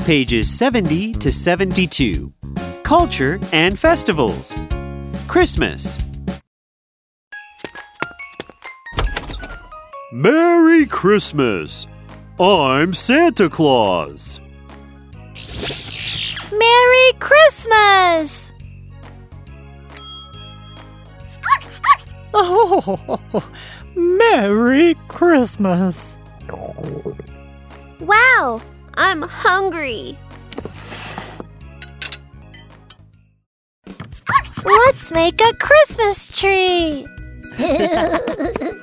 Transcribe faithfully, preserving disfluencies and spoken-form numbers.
Pages seventy to seventy-two. Culture and festivals. Christmas. Merry Christmas! I'm Santa Claus. Merry Christmas! Oh, Merry Christmas! Wow, I'm hungry. Let's make a Christmas tree!